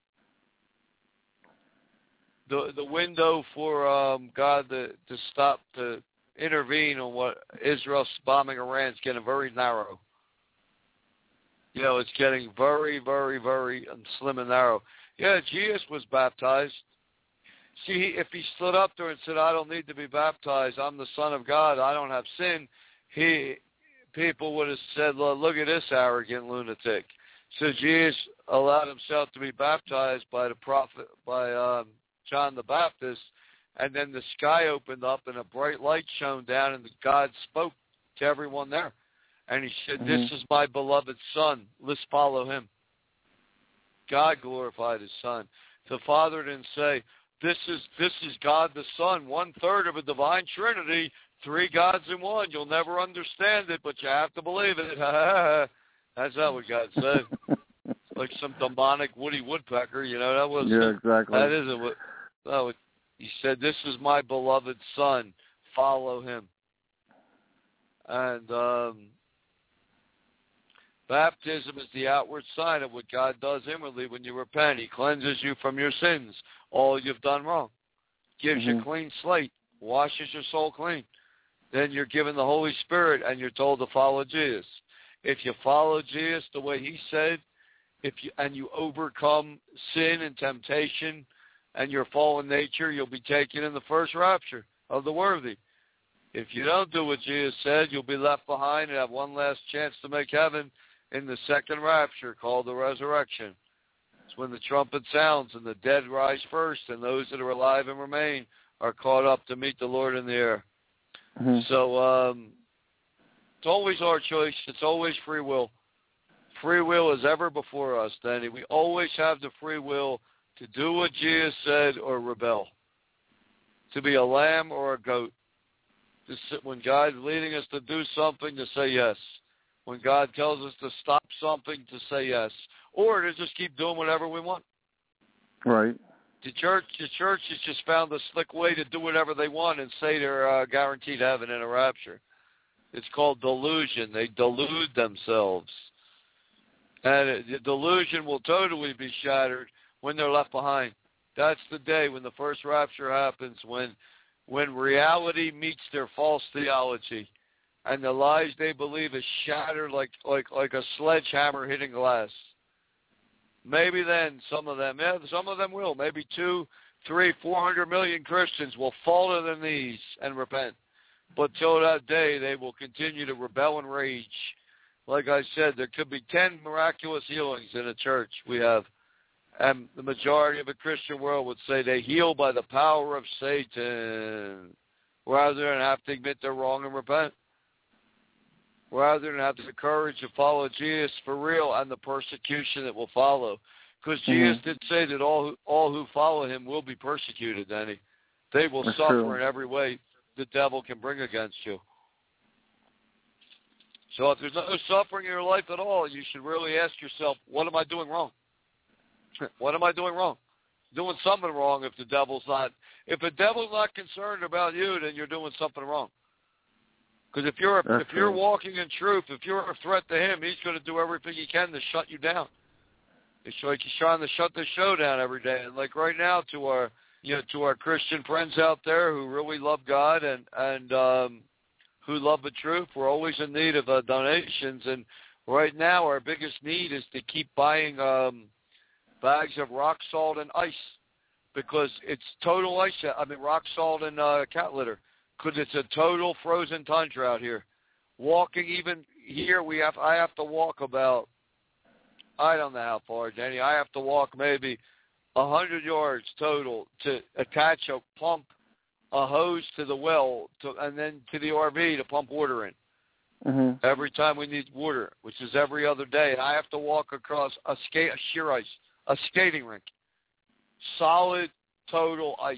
the the window for um, God to, to stop, to intervene on what Israel's bombing Iran is getting very narrow. You know, it's getting very, very, very slim and narrow. Yeah, Jesus was baptized. See, if he stood up there and said, I don't need to be baptized, I'm the Son of God, I don't have sin, he, people would have said, well, look at this arrogant lunatic. So Jesus allowed himself to be baptized by the prophet, by um, John the Baptist, and then the sky opened up and a bright light shone down, and God spoke to everyone there. And he said, mm-hmm. This is my beloved Son. Let's follow him. God glorified his Son. The Father didn't say, this is this is God the Son, one-third of a divine Trinity, three gods in one. You'll never understand it, but you have to believe it. That's not what God said. Like some demonic Woody Woodpecker, you know, that was yeah, exactly. That isn't what, no, he said, this is my beloved Son, follow him. And um, baptism is the outward sign of what God does inwardly when you repent. He cleanses you from your sins, all you've done wrong. Gives mm-hmm. you a clean slate, washes your soul clean. Then you're given the Holy Spirit and you're told to follow Jesus. If you follow Jesus the way he said, if you and you overcome sin and temptation and your fallen nature, you'll be taken in the first rapture of the worthy. If you don't do what Jesus said, you'll be left behind and have one last chance to make heaven in the second rapture called the resurrection. It's when the trumpet sounds and the dead rise first and those that are alive and remain are caught up to meet the Lord in the air. Mm-hmm. So um, it's always our choice. It's always free will. Free will is ever before us, Danny. We always have the free will to do what Jesus said or rebel, to be a lamb or a goat. To sit, when God's leading us to do something, to say yes. When God tells us to stop something, to say yes. Or to just keep doing whatever we want. Right. The church, the church has just found a slick way to do whatever they want and say they're uh, guaranteed heaven in a rapture. It's called delusion. They delude themselves. And it, the delusion will totally be shattered when they're left behind. That's the day when the first rapture happens, when when reality meets their false theology, and the lies they believe is shattered like like like a sledgehammer hitting glass. Maybe then some of them, yeah, some of them will. Maybe two, three, four hundred million Christians will fall to their knees and repent. But till that day, they will continue to rebel and rage. Like I said, there could be ten miraculous healings in a church we have. And the majority of the Christian world would say they heal by the power of Satan, rather than have to admit they're wrong and repent, rather than have the courage to follow Jesus for real and the persecution that will follow. Because mm-hmm. Jesus did say that all who, all who follow him will be persecuted, Danny. They will That's suffer true. in every way the devil can bring against you. So if there's no suffering in your life at all, you should really ask yourself, what am I doing wrong? What am I doing wrong? Doing something wrong if the devil's not. If the devil's not concerned about you, then you're doing something wrong. Because if you're That's if you're true. walking in truth, if you're a threat to him, he's going to do everything he can to shut you down. It's like he's trying to shut the show down every day. And like right now, to our you know to our Christian friends out there who really love God and and um, who love the truth, we're always in need of uh, donations, and Right now, our biggest need is to keep buying um, bags of rock salt and ice because it's total ice. I mean, rock salt and uh, cat litter because it's a total frozen tundra out here. Walking even here, we have I have to walk about, I don't know how far, Danny. I have to walk maybe one hundred yards total to attach a pump, a hose to the well, to, and then to the R V to pump water in. Mm-hmm. Every time we need water, which is every other day. And I have to walk across a, skate, a sheer ice, a skating rink, solid, total ice.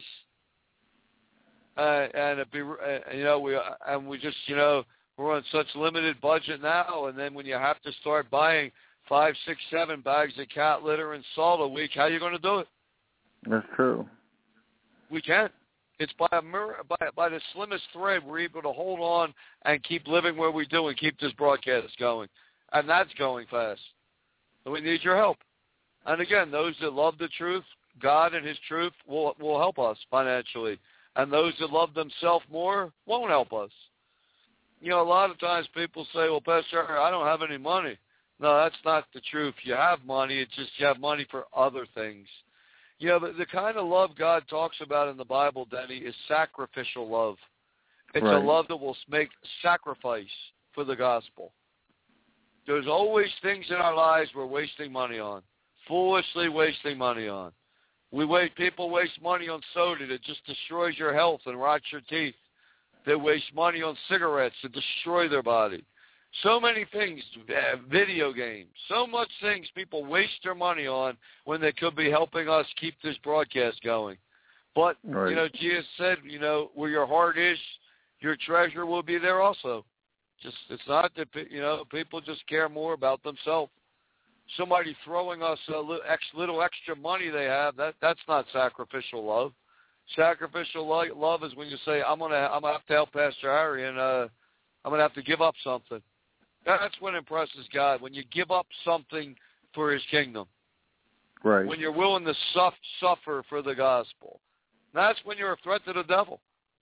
Uh, and it be, uh, you know, we and we just, you know, we're on such limited budget now. And then when you have to start buying five, six, seven bags of cat litter and salt a week, how are you going to do it? That's true. We can't. It's by a mir- by, by the slimmest thread we're able to hold on and keep living where we do and keep this broadcast going. And that's going fast. So we need your help. And again, those that love the truth, God and his truth will will help us financially. And those that love themselves more won't help us. You know, a lot of times people say, well, Pastor, I don't have any money. No, that's not the truth. You have money. It's just you have money for other things. You know, the, the kind of love God talks about in the Bible, Denny, is sacrificial love. It's right. a love that will make sacrifice for the gospel. There's always things in our lives we're wasting money on, foolishly wasting money on. We wait, people waste money on soda that just destroys your health and rots your teeth. They waste money on cigarettes that destroy their body. So many things, uh, video games, so much things people waste their money on when they could be helping us keep this broadcast going. But, right. you know, Jesus said, you know, where your heart is, your treasure will be there also. Just it's not that, you know, people just care more about themselves. Somebody throwing us a little, ex, little extra money they have, that that's not sacrificial love. Sacrificial lo- love is when you say, I'm gonna I'm gonna have to help Pastor Harry and uh, I'm gonna have to give up something. That's what impresses God, when you give up something for his kingdom. Right. When you're willing to suff- suffer for the gospel. That's when you're a threat to the devil.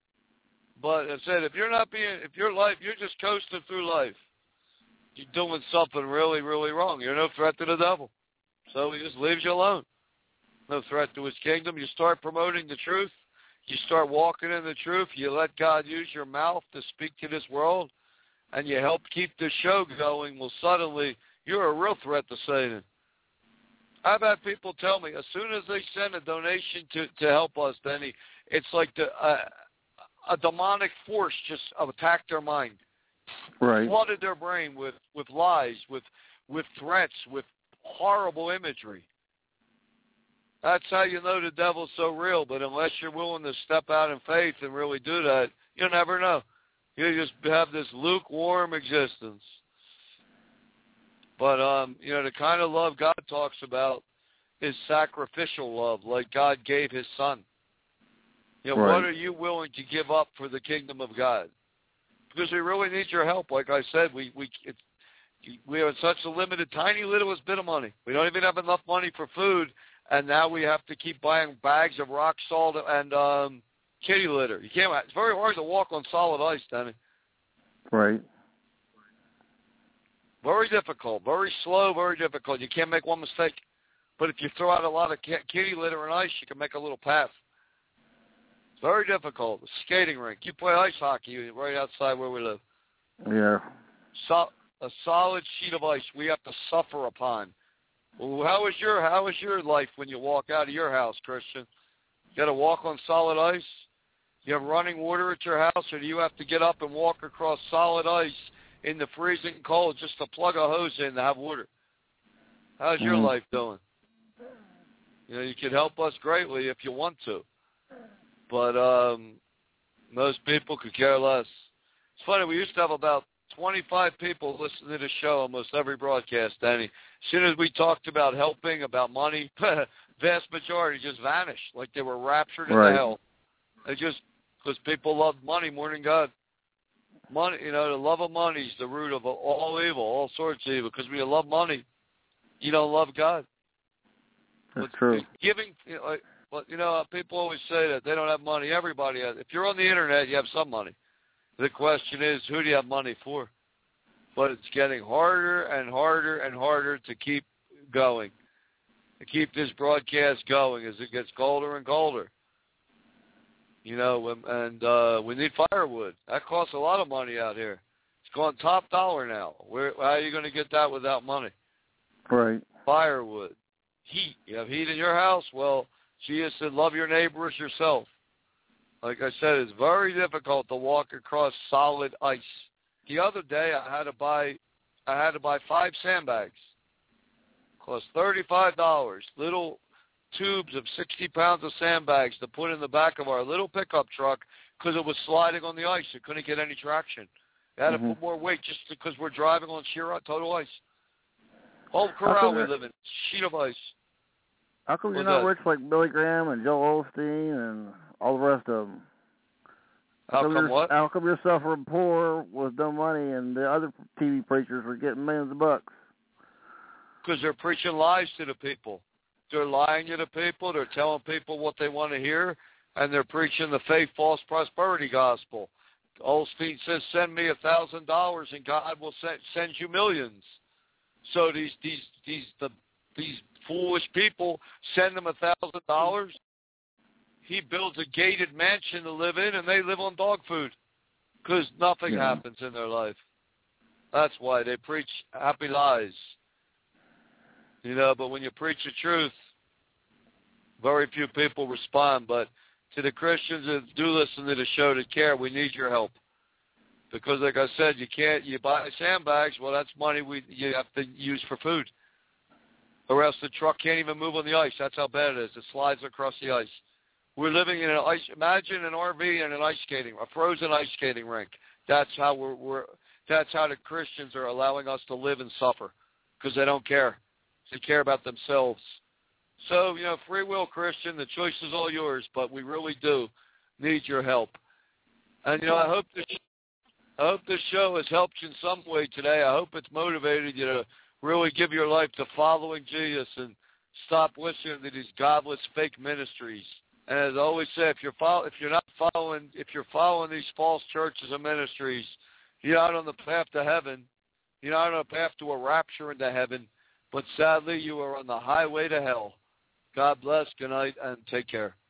But I said, if you're not being, if your life, you're just coasting through life, you're doing something really, really wrong. You're no threat to the devil. So he just leaves you alone. No threat to his kingdom. You start promoting the truth. You start walking in the truth. You let God use your mouth to speak to this world. And you help keep the show going, well, suddenly you're a real threat to Satan. I've had people tell me, as soon as they send a donation to, to help us, Benny, it's like the, uh, a demonic force just attacked their mind. Right. Flooded their brain with, with lies, with, with threats, with horrible imagery. That's how you know the devil's so real, but unless you're willing to step out in faith and really do that, you'll never know. You just have this lukewarm existence. But, um, you know, the kind of love God talks about is sacrificial love, like God gave his son. You know, right. What are you willing to give up for the kingdom of God? Because we really need your help. Like I said, we we it, we have such a limited, tiny little bit of money. We don't even have enough money for food, and now we have to keep buying bags of rock salt and um kitty litter. You can't. It's very hard to walk on solid ice, Danny. Right. Very difficult. Very slow. Very difficult. You can't make one mistake. But if you throw out a lot of kitty litter and ice, you can make a little path. It's very difficult. A skating rink. You play ice hockey right outside where we live. Yeah. So, a solid sheet of ice we have to suffer upon. Well, how is your How is your life when you walk out of your house, Christian? You got to walk on solid ice? You have running water at your house, or do you have to get up and walk across solid ice in the freezing cold just to plug a hose in to have water? How's your mm. life doing? You know, you could help us greatly if you want to. But um, most people could care less. It's funny, we used to have about twenty-five people listening to the show almost every broadcast, Danny. As soon as we talked about helping, about money, vast majority just vanished, like they were raptured into right. hell. They just, because people love money more than God. Money, you know, the love of money is the root of all evil, all sorts of evil. Because when you love money, you don't love God. That's but true. Giving, you know, like, well, you know, people always say that they don't have money. Everybody has. If you're on the internet, you have some money. The question is, who do you have money for? but it's getting harder and harder and harder to keep going, to keep this broadcast going as it gets colder and colder. You know, and uh, we need firewood. That costs a lot of money out here. It's going top dollar now. Where, how are you going to get that without money? Right. Firewood. Heat. You have heat in your house? Well, Jesus said, love your neighbor as yourself. Like I said, it's very difficult to walk across solid ice. The other day, I had to buy, I had to buy five sandbags. Cost thirty-five dollars. Little tubes of sixty pounds of sandbags to put in the back of our little pickup truck because it was sliding on the ice. It couldn't get any traction. It had mm-hmm. to put more weight just because we're driving on sheer total ice. Whole corral we live in, sheet of ice. How come you're not rich like Billy Graham and Joel Osteen and all the rest of them? How, how come, come what? How come you're suffering poor with no money and the other T V preachers are getting millions of bucks? Because they're preaching lies to the people. They're lying to the people. They're telling people what they want to hear, and they're preaching the fake false prosperity gospel. Osteen says, send me a thousand dollars and God will send, send you millions. So these these these the these foolish people send him a thousand dollars. He builds a gated mansion to live in, and they live on dog food because nothing yeah. happens in their life. That's why they preach happy lies. You know, but when you preach the truth, very few people respond. But to the Christians that do listen to the show that care, we need your help. Because, like I said, you can't, you buy sandbags, well, that's money we you have to use for food. Or else the truck can't even move on the ice. That's how bad it is. It slides across the ice. We're living in an ice, imagine an R V and an ice skating, a frozen ice skating rink. That's how we're, we're that's how the Christians are allowing us to live and suffer because they don't care. They care about themselves. So, you know, free will Christian, the choice is all yours, but we really do need your help. And, you know, I hope this, I hope this show has helped you in some way today. I hope it's motivated you to really give your life to following Jesus and stop listening to these godless fake ministries. And as I always say, if you're follow, if you're not following, if you're following these false churches and ministries, you're not on the path to heaven. You're not on a path to a rapture into heaven. But sadly, you are on the highway to hell. God bless. Good night, and take care.